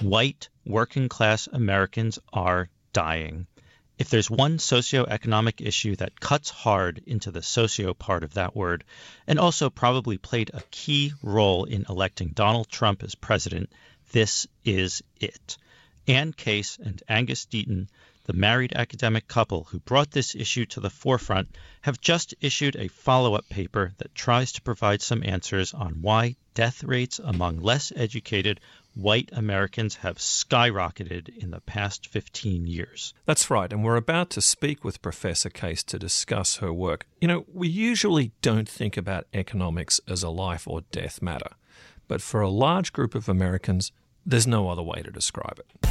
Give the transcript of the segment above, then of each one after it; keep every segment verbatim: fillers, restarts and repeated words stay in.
White, working-class Americans are dying. If there's one socioeconomic issue that cuts hard into the socio part of that word, and also probably played a key role in electing Donald Trump as president, this is it. Ann Case and Angus Deaton, the married academic couple who brought this issue to the forefront, have just issued a follow-up paper that tries to provide some answers on why death rates among less educated white Americans have skyrocketed in the past fifteen years. That's right, and we're about to speak with Professor Case to discuss her work. You know, we usually don't think about economics as a life or death matter, but for a large group of Americans, there's no other way to describe it.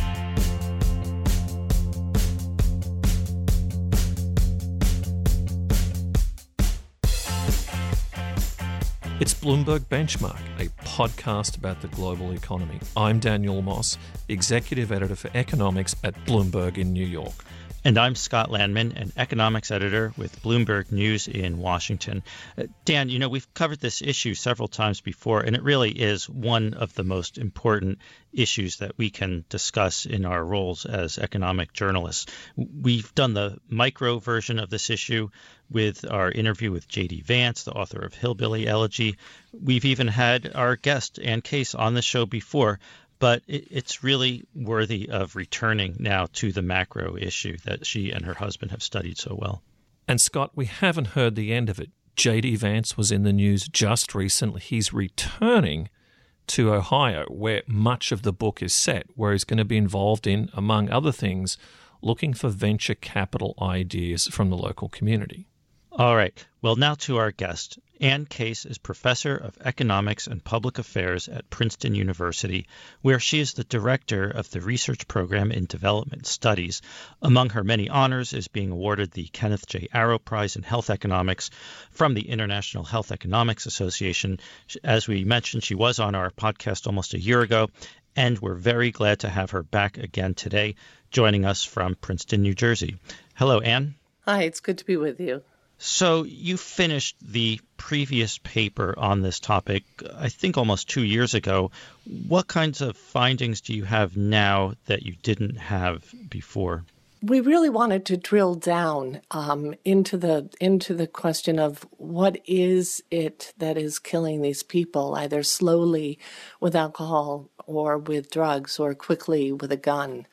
It's Bloomberg Benchmark, a podcast about the global economy. I'm Daniel Moss, Executive Editor for Economics at Bloomberg in New York. And I'm Scott Landman, an economics editor with Bloomberg News in Washington. Uh, Dan, you know, we've covered this issue several times before, and it really is one of the most important issues that we can discuss in our roles as economic journalists. We've done the micro version of this issue with our interview with J D Vance, the author of Hillbilly Elegy. We've even had our guest, Ann Case, on the show before. But it's really worthy of returning now to the macro issue that she and her husband have studied so well. And Scott, we haven't heard the end of it. J D Vance was in the news just recently. He's returning to Ohio, where much of the book is set, where he's going to be involved in, among other things, looking for venture capital ideas from the local community. All right. Well, now to our guest. Ann Case is professor of economics and public affairs at Princeton University, where she is the director of the research program in development studies. Among her many honors is being awarded the Kenneth J. Arrow Prize in Health Economics from the International Health Economics Association. As we mentioned, she was on our podcast almost a year ago, and we're very glad to have her back again today, joining us from Princeton, New Jersey. Hello, Ann. Hi, it's good to be with you. So you finished the previous paper on this topic, I think almost two years ago. What kinds of findings do you have now that you didn't have before? We really wanted to drill down um, into the into the question of what is it that is killing these people, either slowly with alcohol or with drugs or quickly with a gun.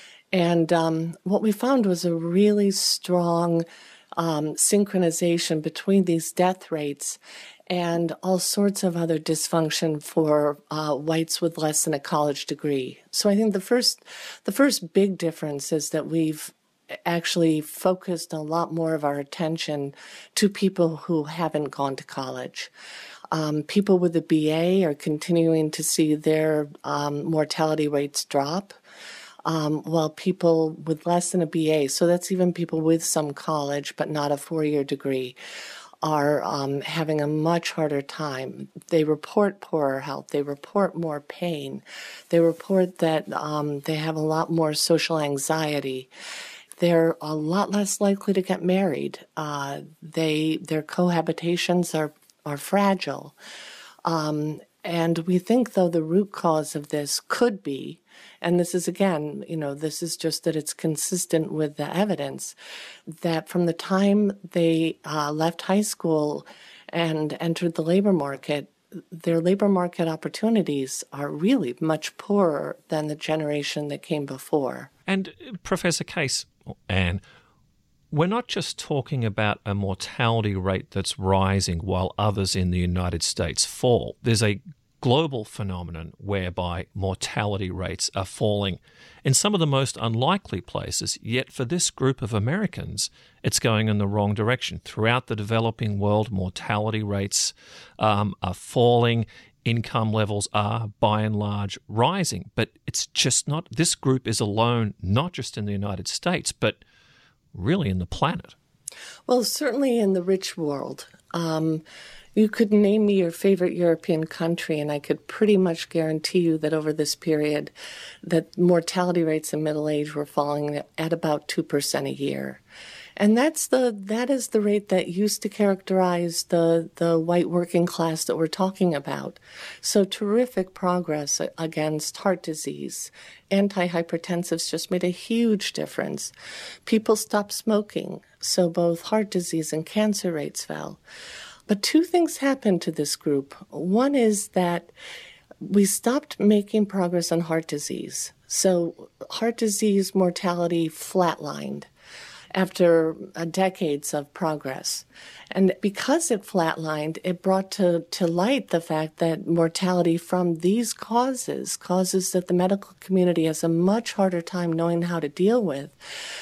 And um, what we found was a really strong Um, synchronization between these death rates and all sorts of other dysfunction for uh, whites with less than a college degree. So I think the first, the first big difference is that we've actually focused a lot more of our attention to people who haven't gone to college. Um, people with a B A are continuing to see their um, mortality rates drop. Um, while people with less than a B A, so that's even people with some college but not a four-year degree, are um, having a much harder time. They report poorer health. They report more pain. They report that um, they have a lot more social anxiety. They're a lot less likely to get married. Uh, they their cohabitations are are fragile. Um, and we think, though, the root cause of this could be, and this is, again, you know, this is just that it's consistent with the evidence, that from the time they uh, left high school and entered the labor market, their labor market opportunities are really much poorer than the generation that came before. And Professor Case, Anne, we're not just talking about a mortality rate that's rising while others in the United States fall. There's a global phenomenon whereby mortality rates are falling in some of the most unlikely places, yet for this group of Americans, it's going in the wrong direction. Throughout the developing world, mortality rates um, are falling. Income levels are, by and large, rising. But it's just not, this group is alone, not just in the United States, but really in the planet. Well, certainly in the rich world. Um, you could name me your favorite European country, and I could pretty much guarantee you that over this period, that mortality rates in middle age were falling at about two percent a year. And that's the that is the rate that used to characterize the the white working class that we're talking about. So terrific progress against heart disease. Antihypertensives just made a huge difference. People stopped smoking, so both heart disease and cancer rates fell. But two things happened to this group. One is that we stopped making progress on heart disease. So heart disease mortality flatlined after uh, decades of progress. And because it flatlined, it brought to, to light the fact that mortality from these causes, causes that the medical community has a much harder time knowing how to deal with,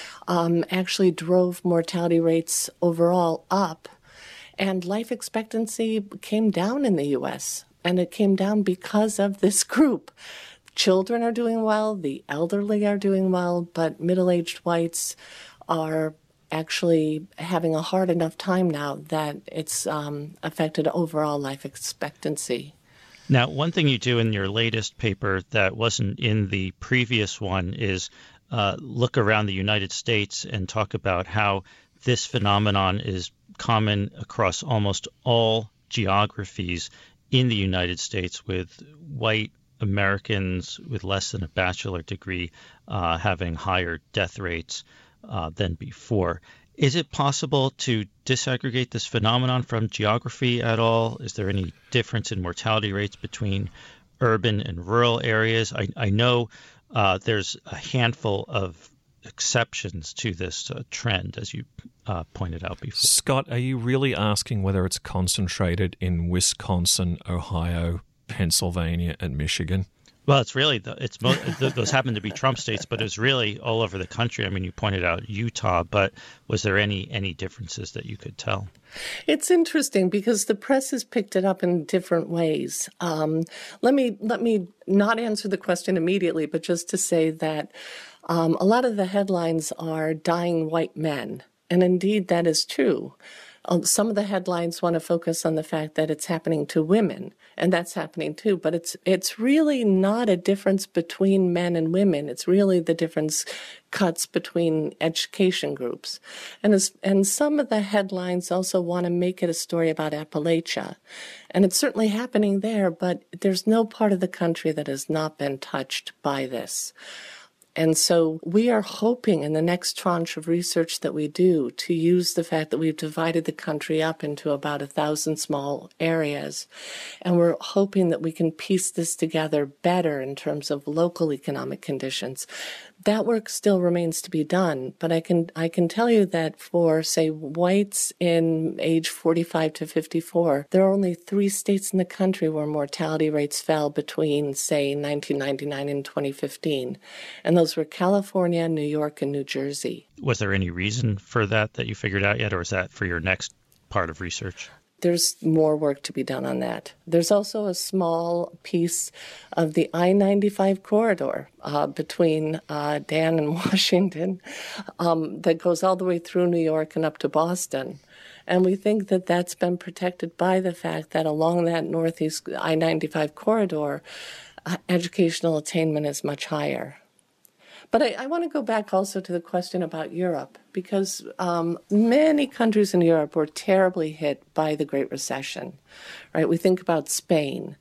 um, actually drove mortality rates overall up. And life expectancy came down in the U S, and it came down because of this group. Children are doing well, the elderly are doing well, but middle-aged whites are actually having a hard enough time now that it's um, affected overall life expectancy. Now, one thing you do in your latest paper that wasn't in the previous one is uh, look around the United States and talk about how this phenomenon is common across almost all geographies in the United States, with white Americans with less than a bachelor degree uh, having higher death rates uh, than before. Is it possible to disaggregate this phenomenon from geography at all? Is there any difference in mortality rates between urban and rural areas? I, I know uh, there's a handful of exceptions to this uh, trend, as you uh, pointed out before. Scott, are you really asking whether it's concentrated in Wisconsin, Ohio, Pennsylvania, and Michigan? Well, it's really, the, it's those happen to be Trump states, but it's really all over the country. I mean, you pointed out Utah, but was there any any differences that you could tell? It's interesting because the press has picked it up in different ways. Um, let me let me not answer the question immediately, but just to say that um, a lot of the headlines are dying white men, and indeed that is true. Um, some of the headlines want to focus on the fact that it's happening to women, and that's happening too. But it's it's really not a difference between men and women. It's really the difference cuts between education groups. And, as, and some of the headlines also want to make it a story about Appalachia. And it's certainly happening there, but there's no part of the country that has not been touched by this. And so we are hoping in the next tranche of research that we do to use the fact that we've divided the country up into about a thousand small areas. And we're hoping that we can piece this together better in terms of local economic conditions. That work still remains to be done, but I can I can tell you that for, say, whites in age forty-five to fifty-four, there are only three states in the country where mortality rates fell between, say, nineteen ninety-nine and twenty fifteen. And those were California, New York, and New Jersey. Was there any reason for that that you figured out yet, or is that for your next part of research? There's more work to be done on that. There's also a small piece of the I ninety-five corridor uh, between uh, Dan and Washington um, that goes all the way through New York and up to Boston. And we think that that's been protected by the fact that along that northeast I ninety-five corridor, uh, educational attainment is much higher. But I, I want to go back also to the question about Europe, because um, many countries in Europe were terribly hit by the Great Recession, right? We think about Spain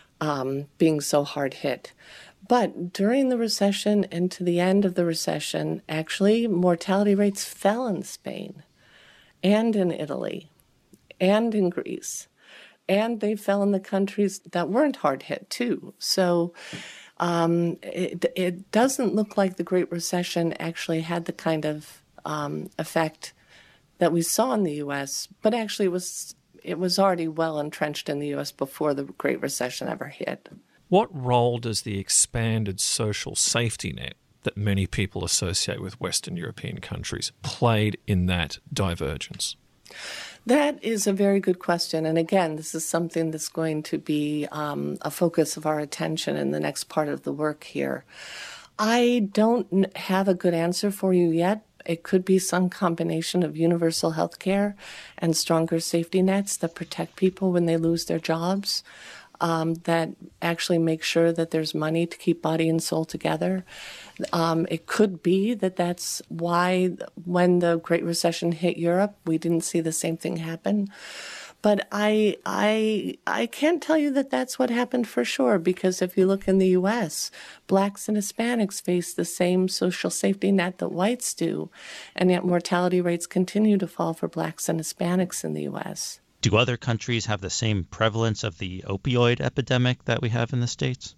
um, being so hard hit. But during the recession and to the end of the recession, actually, mortality rates fell in Spain and in Italy and in Greece. And they fell in the countries that weren't hard hit, too. So Um, it, it doesn't look like the Great Recession actually had the kind of um, effect that we saw in the U S, but actually it was it was already well entrenched in the U S before the Great Recession ever hit. What role does the expanded social safety net that many people associate with Western European countries played in that divergence? That is a very good question. And again, this is something that's going to be um, a focus of our attention in the next part of the work here. I don't have a good answer for you yet. It could be some combination of universal health care and stronger safety nets that protect people when they lose their jobs. um, that actually make sure that there's money to keep body and soul together. Um, it could be that that's why when the Great Recession hit Europe, we didn't see the same thing happen. But I, I, I can't tell you that that's what happened for sure, because if you look in the U S, blacks and Hispanics face the same social safety net that whites do, and yet mortality rates continue to fall for blacks and Hispanics in the U S. Do other countries have the same prevalence of the opioid epidemic that we have in the States?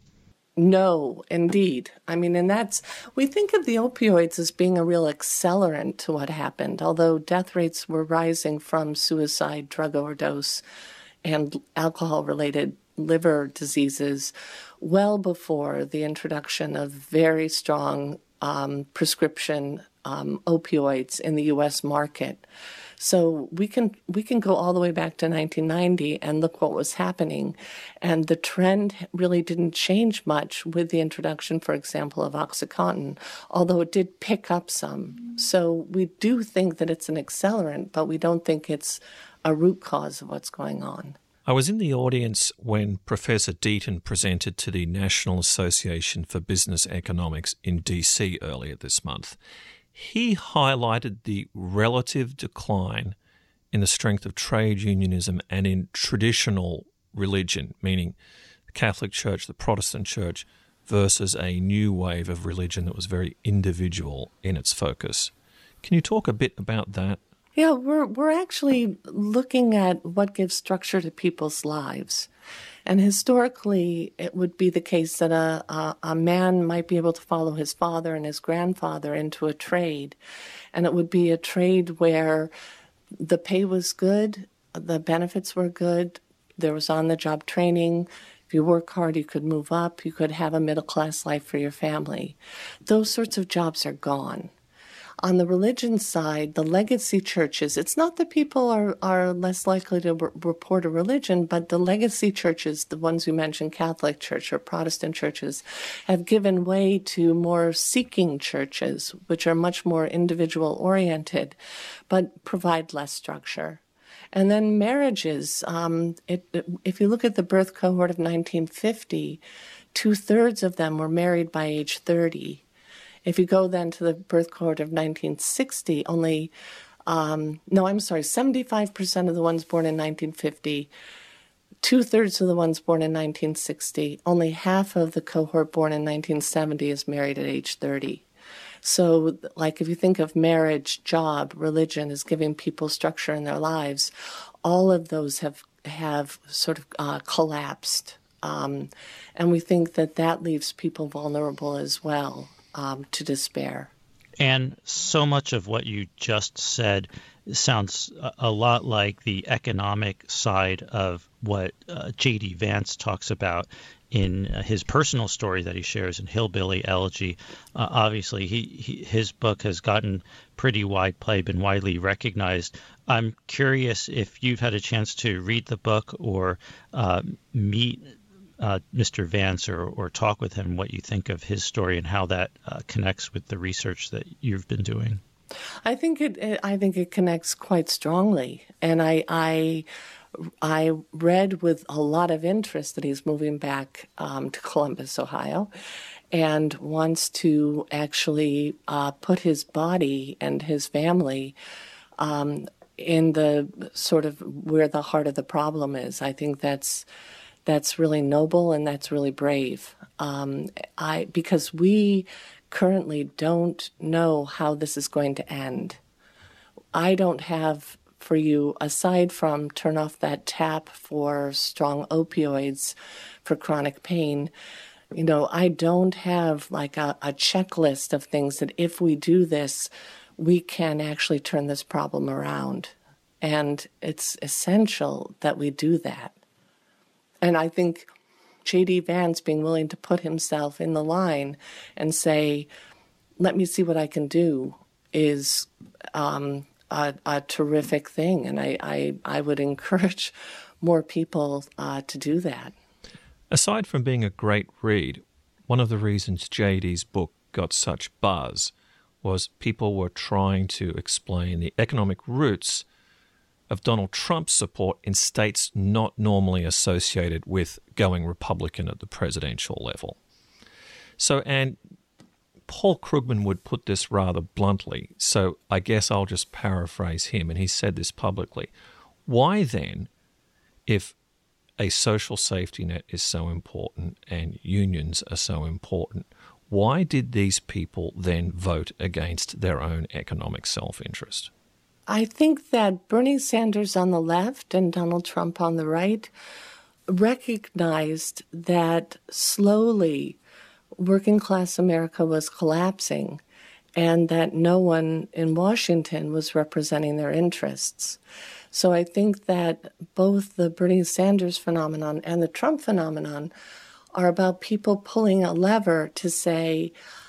No, indeed. I mean, and that's, we think of the opioids as being a real accelerant to what happened, although death rates were rising from suicide, drug overdose, and alcohol-related liver diseases well before the introduction of very strong um, prescription um, opioids in the U S market. So we can we can go all the way back to nineteen ninety and look what was happening. And the trend really didn't change much with the introduction, for example, of OxyContin, although it did pick up some. So we do think that it's an accelerant, but we don't think it's a root cause of what's going on. I was in the audience when Professor Deaton presented to the National Association for Business Economics in D C earlier this month. He highlighted the relative decline in the strength of trade unionism and in traditional religion, meaning the Catholic Church, the Protestant Church, versus a new wave of religion that was very individual in its focus. Can you talk a bit about that? Yeah, we're we're actually looking at what gives structure to people's lives. And historically, it would be the case that a, a, a man might be able to follow his father and his grandfather into a trade. And it would be a trade where the pay was good, the benefits were good, there was on-the-job training. If you work hard, you could move up, you could have a middle-class life for your family. Those sorts of jobs are gone. On the religion side, the legacy churches, it's not that people are, are less likely to re- report a religion, but the legacy churches, the ones you mentioned, Catholic Church or Protestant churches, have given way to more seeking churches, which are much more individual-oriented, but provide less structure. And then marriages, um, it, it, if you look at the birth cohort of nineteen fifty, two-thirds of them were married by age thirty. If you go then to the birth cohort of nineteen sixty, only, um, no, I'm sorry, seventy-five percent of the ones born in nineteen fifty, two-thirds of the ones born in nineteen sixty, only half of the cohort born in nineteen seventy is married at age thirty. So, like, if you think of marriage, job, religion as giving people structure in their lives, all of those have, have sort of uh, collapsed. Um, and we think that that leaves people vulnerable as well. Um, to despair. And so much of what you just said sounds a, a lot like the economic side of what uh, J D. Vance talks about in uh, his personal story that he shares in Hillbilly Elegy. Uh, obviously, he, he his book has gotten pretty wide play, been widely recognized. I'm curious if you've had a chance to read the book or uh, meet Uh, Mister Vance or, or talk with him, what you think of his story and how that uh, connects with the research that you've been doing. I think it, it I think it connects quite strongly, and I I I read with a lot of interest that he's moving back um, to Columbus, Ohio, and wants to actually uh, put his body and his family um, in the sort of where the heart of the problem is. I think that's. That's really noble and that's really brave. Um, I because we currently don't know how this is going to end. I don't have for you, aside from turn off that tap for strong opioids for chronic pain, you know, I don't have like a, a checklist of things that if we do this, we can actually turn this problem around. And it's essential that we do that. And I think J D. Vance being willing to put himself in the line and say, let me see what I can do is um, a, a terrific thing. And I, I, I would encourage more people uh, to do that. Aside from being a great read, one of the reasons J D's book got such buzz was people were trying to explain the economic roots of Donald Trump's support in states not normally associated with going Republican at the presidential level. So, and Paul Krugman would put this rather bluntly, so I guess I'll just paraphrase him, and he said this publicly. Why then, if a social safety net is so important and unions are so important, why did these people then vote against their own economic self-interest? I think that Bernie Sanders on the left and Donald Trump on the right recognized that slowly working-class America was collapsing and that no one in Washington was representing their interests. So I think that both the Bernie Sanders phenomenon and the Trump phenomenon are about people pulling a lever to say,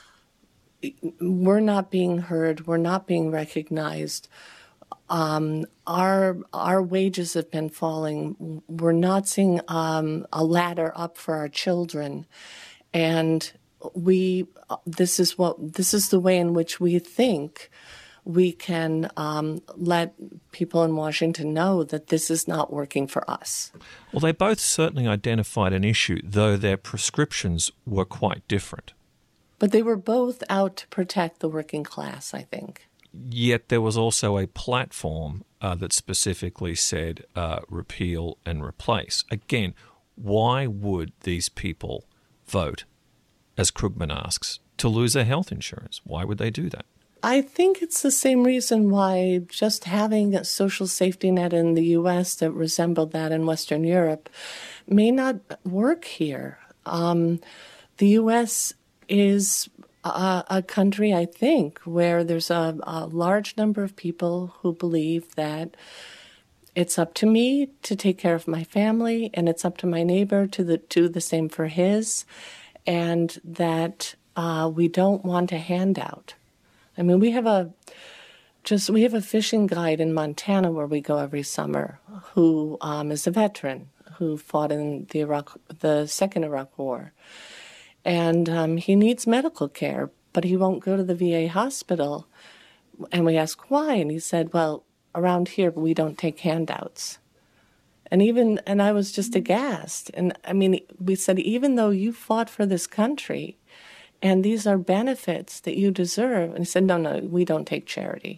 we're not being heard, we're not being recognized, um, our our wages have been falling, we're not seeing um, a ladder up for our children, and we this is what this is the way in which we think we can um, let people in Washington know that this is not working for us. Well, they both certainly identified an issue, though their prescriptions were quite different. But they were both out to protect the working class, I think. Yet there was also a platform uh, that specifically said uh, repeal and replace. Again, why would these people vote, as Krugman asks, to lose their health insurance? Why would they do that? I think it's the same reason why just having a social safety net in the U S that resembled that in Western Europe may not work here. Um, the U S is a, a country, I think, where there's a, a large number of people who believe that it's up to me to take care of my family, and it's up to my neighbor to the, do the same for his, and that uh, we don't want a handout. I mean, we have a just we have a fishing guide in Montana where we go every summer, who um, is a veteran who fought in the Iraq, the second Iraq War, and um, he needs medical care, but he won't go to the V A hospital. And we ask why, and he said, "Well, around here we don't take handouts." And even and I was just aghast. And I mean, we said, even though you fought for this country, and these are benefits that you deserve. And he said, no, no, we don't take charity.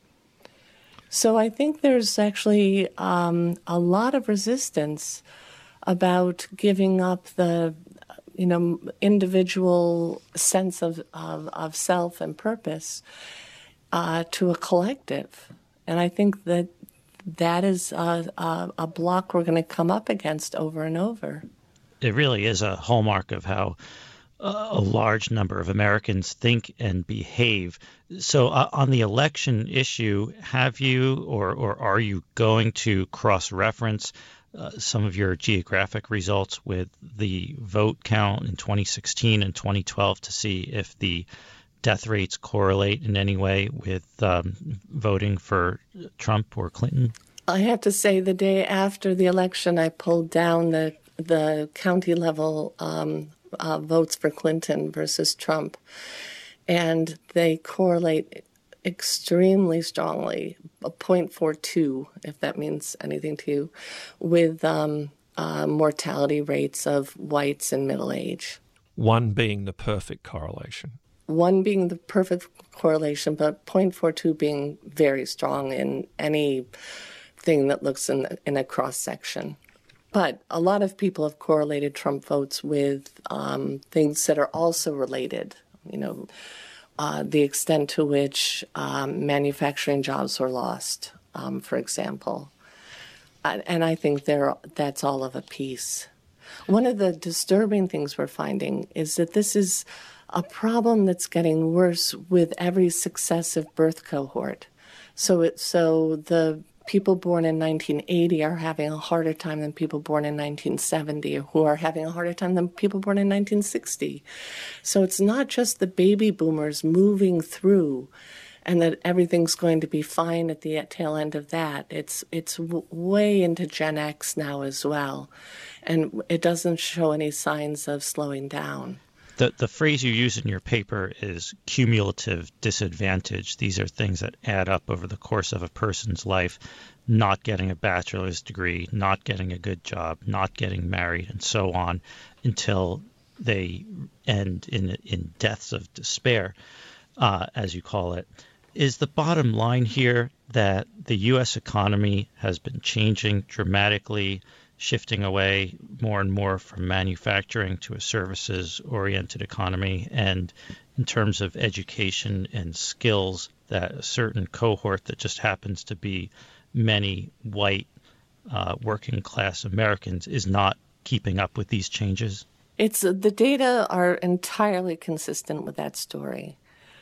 So I think there's actually um, a lot of resistance about giving up the, you know, individual sense of, of, of self and purpose uh, to a collective. And I think that that is a, a, a block we're going to come up against over and over. It really is a hallmark of how a large number of Americans think and behave. So uh, on the election issue, have you or, or are you going to cross-reference uh, some of your geographic results with the vote count in twenty sixteen and twenty twelve to see if the death rates correlate in any way with um, voting for Trump or Clinton? I have to say, the day after the election, I pulled down the the county level um, uh, votes for Clinton versus Trump, and they correlate extremely strongly, a zero point four two, if that means anything to you, with um, uh, mortality rates of whites in middle age. One being the perfect correlation. One being the perfect correlation, but zero point four two being very strong in any thing that looks in, in a cross-section. But a lot of people have correlated Trump votes with um, things that are also related, you know, uh, the extent to which um, manufacturing jobs were lost, um, for example. And, and I think they're, that's all of a piece. One of the disturbing things we're finding is that this is a problem that's getting worse with every successive birth cohort. So it, so the people born in nineteen eighty are having a harder time than people born in nineteen seventy, or who are having a harder time than people born in nineteen sixty. So it's not just the baby boomers moving through and that everything's going to be fine at the tail end of that. It's it's w- way into Gen X now as well, and it doesn't show any signs of slowing down. The, the phrase you use in your paper is cumulative disadvantage. These are things that add up over the course of a person's life, not getting a bachelor's degree, not getting a good job, not getting married, and so on, until they end in in deaths of despair, uh, as you call it. Is the bottom line here that the U S economy has been changing dramatically, shifting away more and more from manufacturing to a services-oriented economy, and in terms of education and skills, that a certain cohort that just happens to be many white uh, working-class Americans is not keeping up with these changes? It's the data are entirely consistent with that story.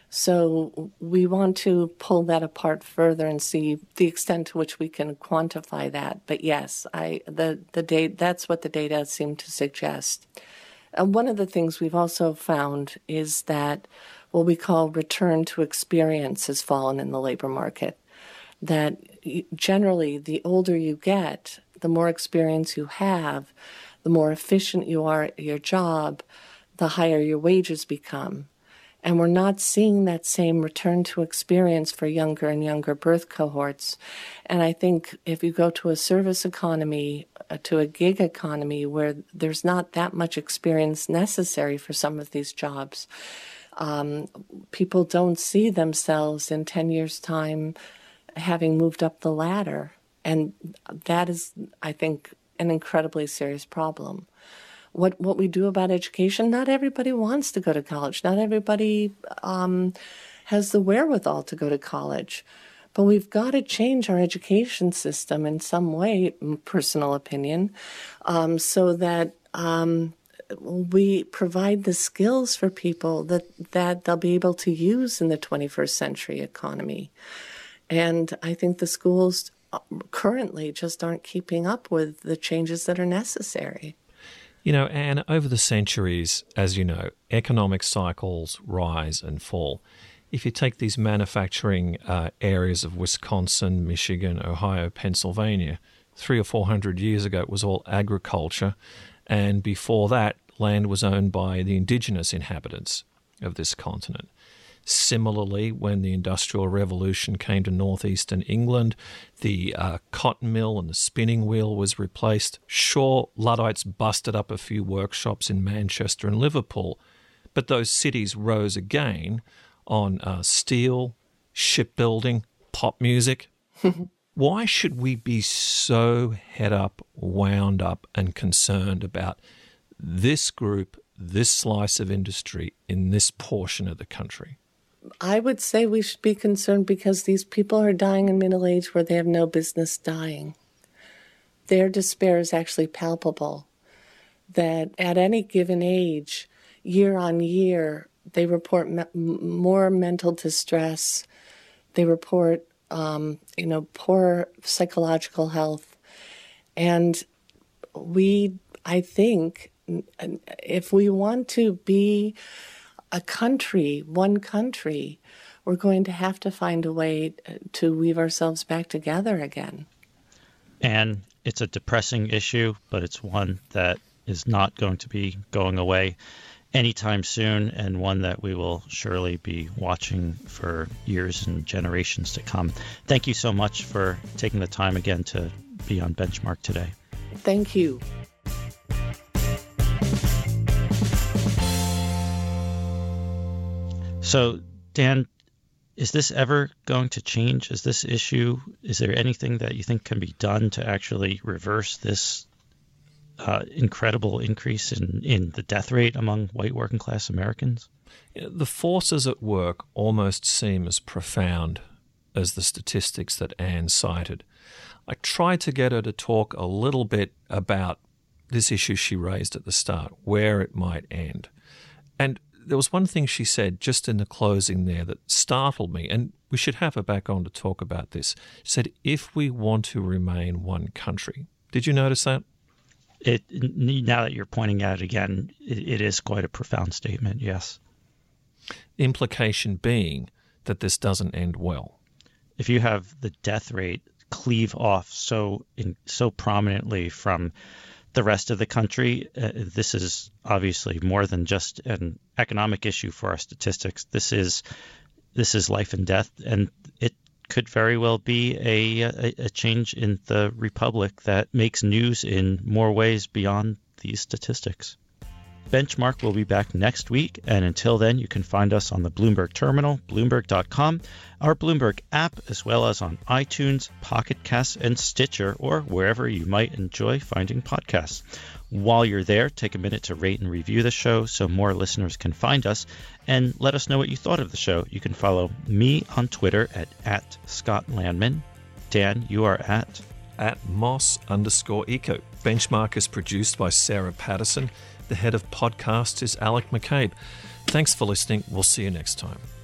So we want to pull that apart further and see the extent to which we can quantify that. But yes, I the the data that's what the data seem to suggest. And one of the things we've also found is that what we call return to experience has fallen in the labor market. That generally, the older you get, the more experience you have, the more efficient you are at your job, the higher your wages become. And we're not seeing that same return to experience for younger and younger birth cohorts. And I think if you go to a service economy, uh, to a gig economy where there's not that much experience necessary for some of these jobs, um, people don't see themselves in ten years' time having moved up the ladder. And that is, I think, an incredibly serious problem. What what we do about education, not everybody wants to go to college. Not everybody um, has the wherewithal to go to college. But we've got to change our education system in some way, personal opinion, um, so that um, we provide the skills for people that, that they'll be able to use in the twenty-first century economy. And I think the schools currently just aren't keeping up with the changes that are necessary. You know, Anne, over the centuries, as you know, economic cycles rise and fall. If you take these manufacturing uh, areas of Wisconsin, Michigan, Ohio, Pennsylvania, three or four hundred years ago, it was all agriculture. And before that, land was owned by the indigenous inhabitants of this continent. Similarly, when the Industrial Revolution came to northeastern England, the uh, cotton mill and the spinning wheel was replaced. Sure, Luddites busted up a few workshops in Manchester and Liverpool, but those cities rose again on uh, steel, shipbuilding, pop music. Why should we be so head up, wound up, and concerned about this group, this slice of industry in this portion of the country? I would say we should be concerned because these people are dying in middle age where they have no business dying. Their despair is actually palpable. That at any given age, year on year, they report me- more mental distress. They report, um, you know, poor psychological health. And we, I think, if we want to be a country, one country, we're going to have to find a way to weave ourselves back together again. And it's a depressing issue, but it's one that is not going to be going away anytime soon, and one that we will surely be watching for years and generations to come. Thank you so much for taking the time again to be on Benchmark today. Thank you. So, Dan, is this ever going to change? Is this issue, is there anything that you think can be done to actually reverse this uh, incredible increase in, in the death rate among white working class Americans? The forces at work almost seem as profound as the statistics that Anne cited. I tried to get her to talk a little bit about this issue she raised at the start, where it might end. And there was one thing she said just in the closing there that startled me, and we should have her back on to talk about this. She said, if we want to remain one country. Did you notice that? It now that you're pointing at it again, it, it is quite a profound statement, yes. The implication being that this doesn't end well. If you have the death rate cleave off so in, so prominently from the rest of the country. Uh, this is obviously more than just an economic issue for our statistics. This is this is life and death, and it could very well be a, a, a change in the republic that makes news in more ways beyond these statistics. Benchmark will be back next week, and until then, you can find us on the Bloomberg Terminal, Bloomberg dot com, our Bloomberg app, as well as on iTunes, Pocket Casts, and Stitcher, or wherever you might enjoy finding podcasts. While you're there, take a minute to rate and review the show so more listeners can find us, and let us know what you thought of the show. You can follow me on Twitter at, at Scott Landman. Dan, you are at? At Moss underscore Eco. Benchmark is produced by Sarah Patterson. The head of podcast is Alec McCabe. Thanks for listening. We'll see you next time.